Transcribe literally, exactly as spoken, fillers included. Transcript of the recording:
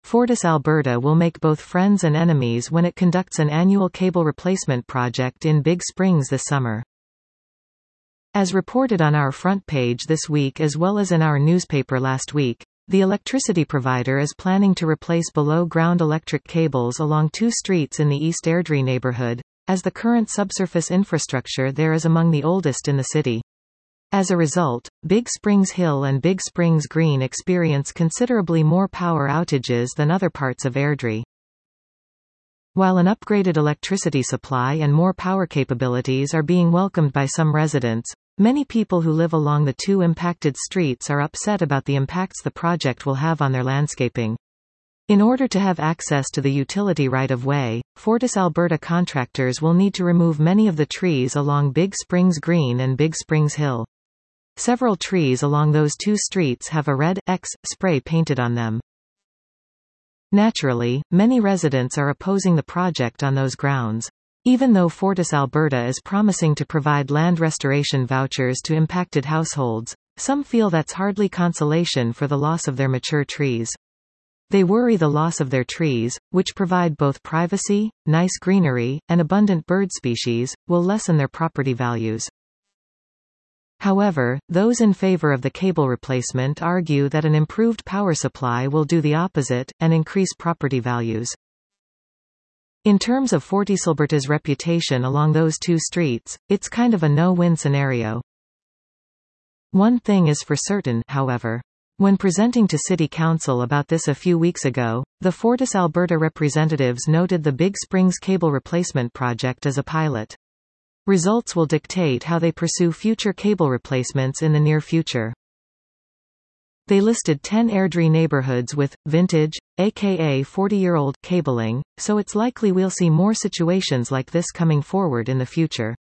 FortisAlberta will make both friends and enemies when it conducts an annual cable replacement project in Big Springs this summer. As reported on our front page this week as well as in our newspaper last week, the electricity provider is planning to replace below-ground electric cables along two streets in the East Airdrie neighbourhood, as the current subsurface infrastructure there is among the oldest in the city. As a result, Big Springs Hill and Big Springs Green experience considerably more power outages than other parts of Airdrie. While an upgraded electricity supply and more power capabilities are being welcomed by some residents, many people who live along the two impacted streets are upset about the impacts the project will have on their landscaping. In order to have access to the utility right-of-way, FortisAlberta contractors will need to remove many of the trees along Big Springs Green and Big Springs Hill. Several trees along those two streets have a red X spray painted on them. Naturally, many residents are opposing the project on those grounds. Even though FortisAlberta is promising to provide land restoration vouchers to impacted households, some feel that's hardly consolation for the loss of their mature trees. They worry the loss of their trees, which provide both privacy, nice greenery, and abundant bird species, will lessen their property values. However, those in favor of the cable replacement argue that an improved power supply will do the opposite, and increase property values. In terms of FortisAlberta's reputation along those two streets, it's kind of a no-win scenario. One thing is for certain, however. When presenting to City Council about this a few weeks ago, the FortisAlberta representatives noted the Big Springs cable replacement project as a pilot. Results will dictate how they pursue future cable replacements in the near future. They listed ten Airdrie neighbourhoods with vintage, aka forty-year-old, cabling, so it's likely we'll see more situations like this coming forward in the future.